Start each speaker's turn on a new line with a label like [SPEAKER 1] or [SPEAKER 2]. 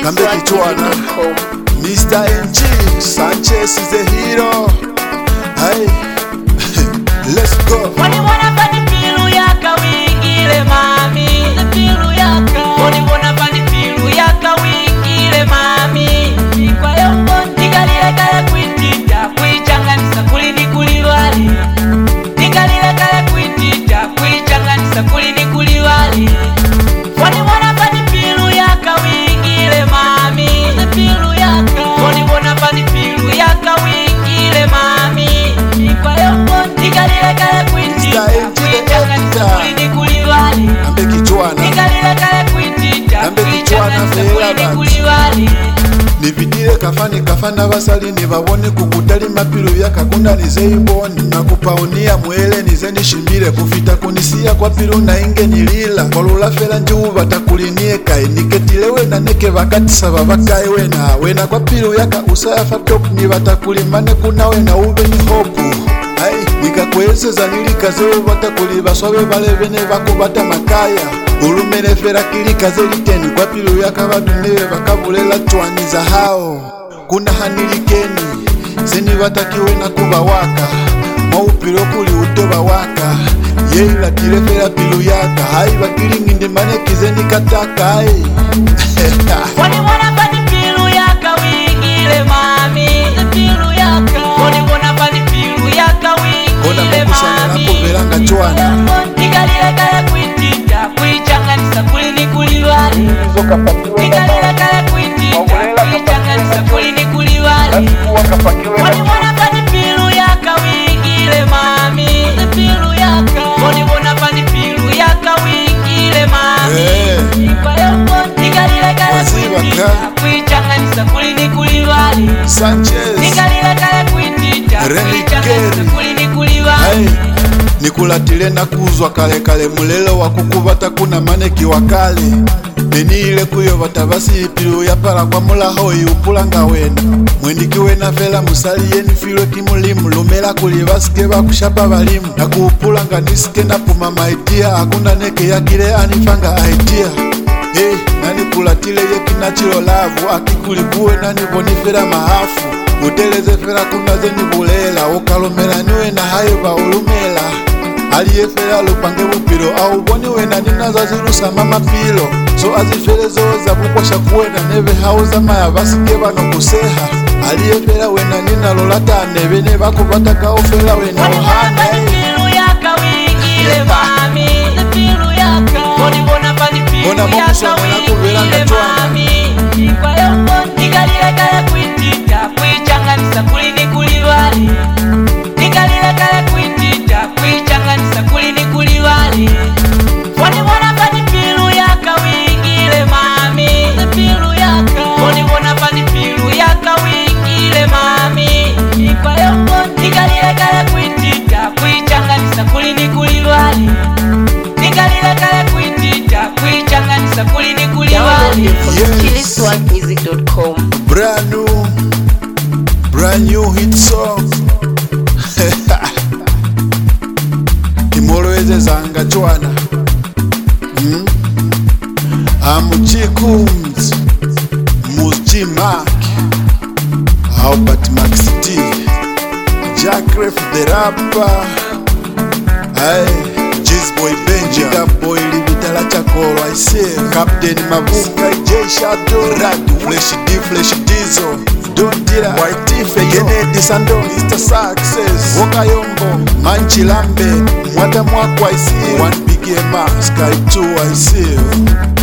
[SPEAKER 1] Kambe Kichwana, Mr. NG, Sanchez is a hero. Hey, let's go.
[SPEAKER 2] Wani wana pani pilu yaka wingile mami, pilu yaka. Wani wana pani pilu yaka wingile mami. Kwa yombo nigalile kaya kuitita, kuichanganisa kulini kuliwali. Nigalile kaya kuitita, kuichanganisa kulini kuliwali. Wani wana pani pilu yaka wingile mami, pilu yaka. Wani wana pani pilu yaka wingile mami. Kwa yombo nigalile kaya kuitita, kuichanganisa kulini kuliwali.
[SPEAKER 1] Kambe Kichwana,
[SPEAKER 2] Nigalile kaya kuitita, kuichanganisa kulini kuliwali.
[SPEAKER 1] nividire kafana basali nibabone kukutali mapilu yakakunda nizeiboni nakupaunia mwele nize nishimire kufita kunisia kwa pilu na inge nilila kolulafela njubu batakulinie kai niketilewe na neke bakatisa babakaiwe na wena kwa pilu yaka usafa top ni batakulimane kunawe na ube ni hopu. Ai, nikakwezeza nilikaze batakuli baswabe balebene bakubata makaya ulumene fera kilikaze liteni kwa pilu yakabaduniwe bakabulela chwaniza hao kuna hanilikeni zeni batakiwe na kuba waka maupilo kuli utoba waka yeila tilefera pilu yaka hai bakilinginde manekizeni kataka hai.
[SPEAKER 2] Wani wana pani pilu yaka wingile mami, pilu yaka. Wani wana pani pilu yaka wingile mami.
[SPEAKER 1] Kuveranga Chwana,
[SPEAKER 2] nigalile kaya kuitita, kuichanganisa kulini kuliwali. Nigalile kaya kuitita, kuichanganisa kulini kuliwali. Wani wana pani pilu yaka wingile mami, pilu yaka. Wani wana pani pilu yaka wingile mami. Kwa yombo nigalile kaya kuitita, kuichanganisa kulini kuliwali.
[SPEAKER 1] Sanchez,
[SPEAKER 2] Nigalile kaya kuitita, kuichanganisa kulini kuliwali.
[SPEAKER 1] nikulatile na kuzwa kale kale mulelo wa kukubata kuna maneki wa kale neniile kuyo batabasi ipilu ya para kwa mulaho iupulanga wena mwendiki wena fela musali yeni filwe kimulimu lumela kuli basike bakushapa balimu na kuupulanga nisike na puma maitia akunda neke yakile anifanga aitia. Hey, nani kulatile yekinachilo lavu akikulikuwe nani bonifera mahafu uteleze fera kuna zeni bulela ukalomela niwe na hayo baulumela aliyefera lupange bupilo au boni wena ninazo zirusa mama pilo so azifere zoza bukwasha kuwena neve hauza maya basike bano kuseha aliyefera wena ninalolata nebene bakubata kaofela wena ohana.
[SPEAKER 2] Pilu yaka wingile mami, pilu yaka. Wani bona pani pilu yaka wingile mami. Kwa yombo nigalile kaya kuitita, kuichanganisa kulini kuliwali. Nigalile kaya kuitita, kuichanganisa kulini kuliwali. Wani bona pani pilu yaka wingile mami, pilu yaka. Wani bona pani pilu yaka wingile mami. Kwa yombo nigalile kaya kuitita, kuichanganisa kulini kuliwali. Nigalile kaya kuitita, kuichanganisa kulini kuliwali.
[SPEAKER 3] KillySwagMusic.com.
[SPEAKER 1] Brand new hit song. Kimolweze zanga Chwana. Amuchikums Musjimak Albert Max T Jack Ref the rapper. Aye, Boy Benja, that boy Libitala Chakoro, I say Captain Mabuka, J Shadow, Radu, Flesh Diesel, Don't Tira, White Tiff, Yene Disando, Mr. Success, Wakayombo, Manchilambe, Mwata Mwakwa, I see One Big Sky 2, I see